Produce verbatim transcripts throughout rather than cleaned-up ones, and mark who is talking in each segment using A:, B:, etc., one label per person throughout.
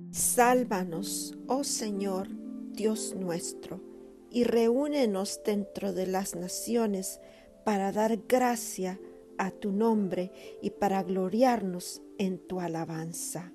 A: Sálvanos, oh Señor, Dios nuestro, y reúnenos dentro de las naciones para dar gracia a tu nombre y para gloriarnos en tu alabanza.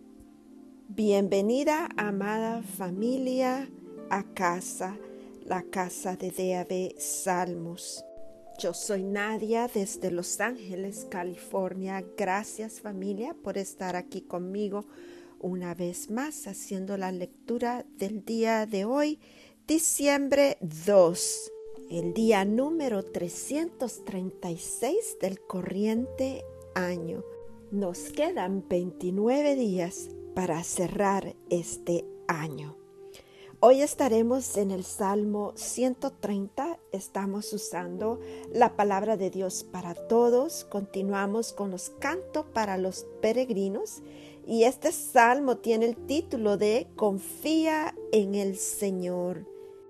A: Bienvenida, amada familia, a casa, la casa de D A B Salmos. Yo soy Nadia desde Los Ángeles, California. Gracias, familia, por estar aquí conmigo una vez más haciendo la lectura del día de hoy, diciembre dos, el día número trescientos treinta y seis del corriente año. Nos quedan veintinueve días para cerrar este año. Hoy estaremos en el Salmo ciento treinta, estamos usando la palabra de Dios para todos, continuamos con los cantos para los peregrinos y este salmo tiene el título de Confía en el Señor.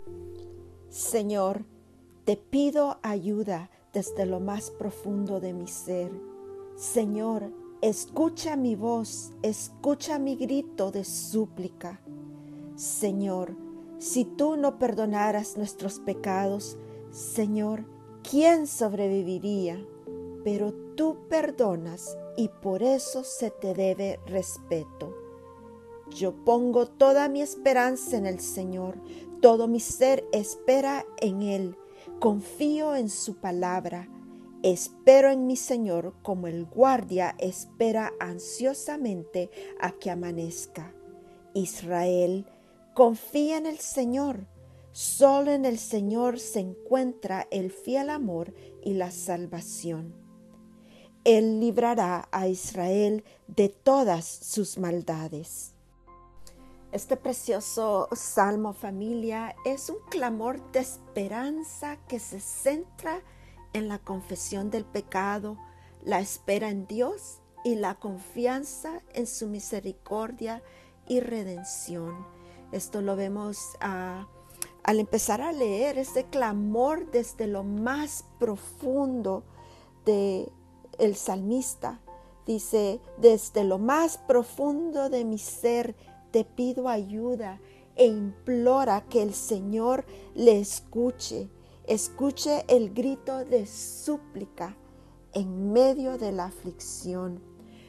A: Señor, te pido ayuda desde lo más profundo de mi ser. Señor, escucha mi voz, escucha mi grito de súplica. Señor, si tú no perdonaras nuestros pecados, Señor, ¿quién sobreviviría? Pero tú perdonas y por eso se te debe respeto. Yo pongo toda mi esperanza en el Señor, todo mi ser espera en Él, confío en su palabra, espero en mi Señor como el guardia espera ansiosamente a que amanezca. Israel, confía en el Señor, solo en el Señor se encuentra el fiel amor y la salvación. Él librará a Israel de todas sus maldades. Este precioso salmo, familia, es un clamor de esperanza que se centra en la confesión del pecado, la espera en Dios y la confianza en su misericordia y redención. Esto lo vemos uh, al empezar a leer este clamor desde lo más profundo de el salmista. Dice, desde lo más profundo de mi ser te pido ayuda e implora que el Señor le escuche, escuche el grito de súplica en medio de la aflicción.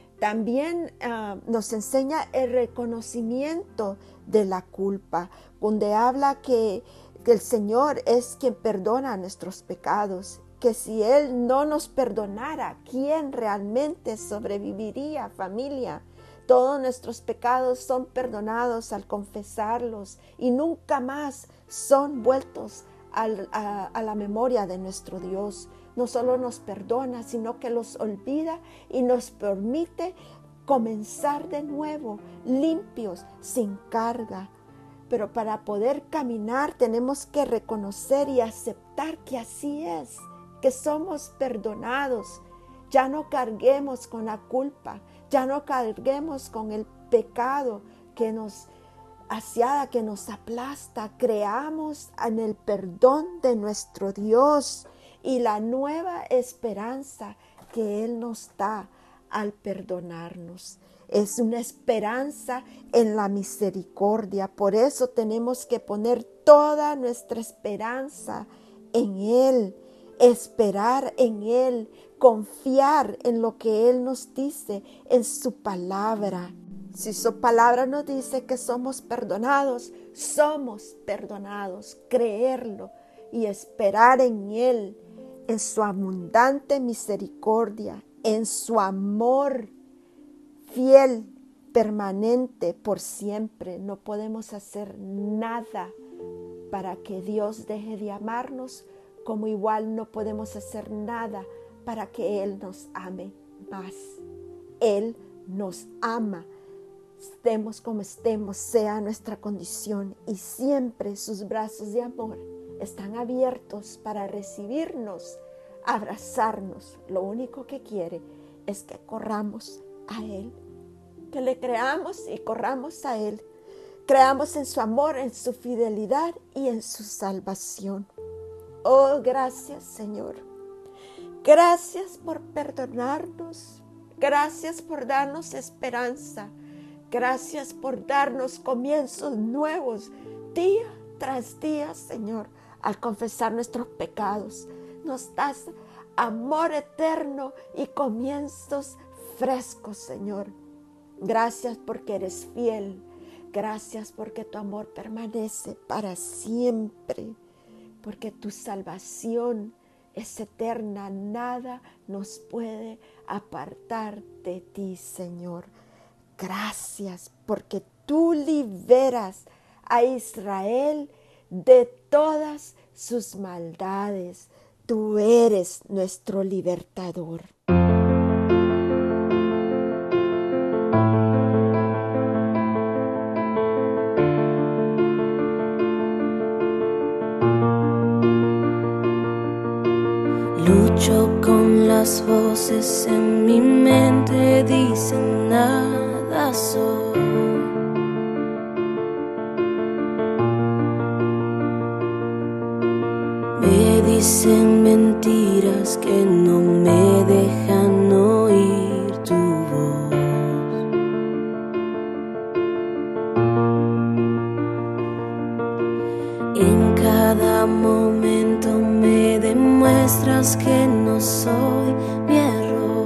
A: También uh, nos enseña el reconocimiento de la culpa, donde habla que, que el Señor es quien perdona nuestros pecados, que si Él no nos perdonara, ¿quién realmente sobreviviría, familia? Todos nuestros pecados son perdonados al confesarlos y nunca más son vueltos al, a, a la memoria de nuestro Dios. No solo nos perdona, sino que los olvida y nos permite comenzar de nuevo, limpios, sin carga. Pero para poder caminar tenemos que reconocer y aceptar que así es, que somos perdonados. Ya no carguemos con la culpa, ya no carguemos con el pecado que nos asiada, que nos aplasta. Creamos en el perdón de nuestro Dios y la nueva esperanza que Él nos da al perdonarnos. Es una esperanza en la misericordia. Por eso tenemos que poner toda nuestra esperanza en Él, esperar en Él, confiar en lo que Él nos dice, en su palabra. Si su palabra nos dice que somos perdonados, somos perdonados. Creerlo y esperar en Él, en su abundante misericordia, en su amor fiel, permanente, por siempre. No podemos hacer nada para que Dios deje de amarnos, como igual no podemos hacer nada para que Él nos ame más. Él nos ama, estemos como estemos, sea nuestra condición, y siempre sus brazos de amor están abiertos para recibirnos, abrazarnos. Lo único que quiere es que corramos a Él, que le creamos y corramos a Él. Creamos en su amor, en su fidelidad y en su salvación. Oh, gracias, Señor. Gracias por perdonarnos. Gracias por darnos esperanza. Gracias por darnos comienzos nuevos día tras día, Señor. Al confesar nuestros pecados, nos das amor eterno y comienzos frescos, Señor. Gracias porque eres fiel. Gracias porque tu amor permanece para siempre. Porque tu salvación es eterna. Nada nos puede apartar de ti, Señor. Gracias porque tú liberas a Israel de todas sus maldades. Tú eres nuestro libertador.
B: Lucho con las voces en mi mente, dicen nada soy. Me dicen mentiras que no me dejan oír tu voz. En cada momento me demuestras que no soy mi error.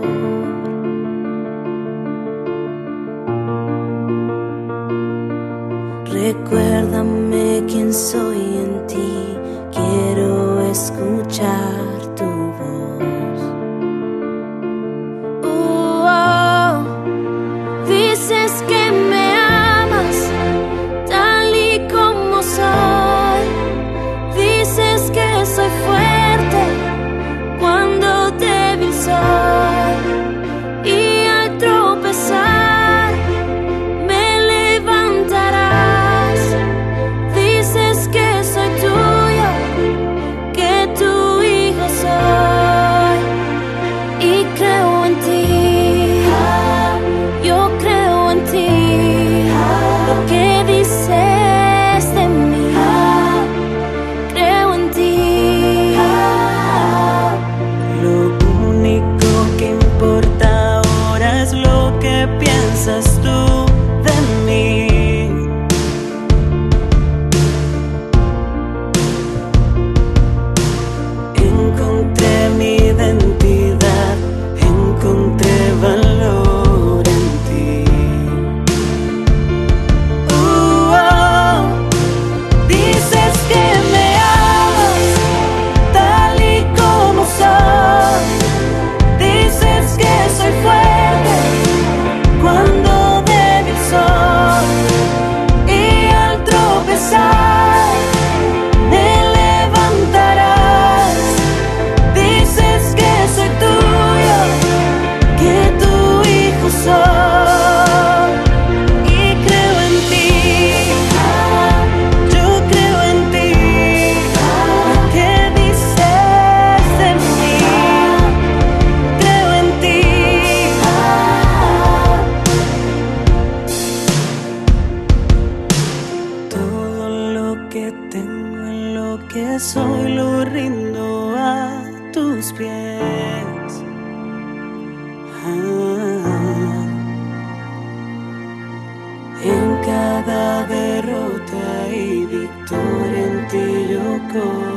B: Recuérdame quién soy en ti, quiero escuchar tu voz. Oh, oh, dices que me amas tal y como soy. Dices que soy fuerte cuando débil soy, y al tropezar me levantarás. Dices que soy tuyo, que tu hijo soy, y creo en ti. Yo creo en ti. Lo que dices de mí, creo en ti.
C: Lo único que importa ahora es lo que piensas tú de mí. Encontré mi identidad, encontré valor en ti. Uh, oh, dices que me amas tal y como soy. Dices que soy fuerte cuando débil soy, y al tropezar me levantarás. Dices que soy tuyo, que tu hijo soy, y creo en ti. Yo creo en ti. Lo que dices de mí, creo en ti. Todo lo que tengo, en lo que soy, lo rindo a tus pies. Ah. En cada derrota y victoria en ti yo corro.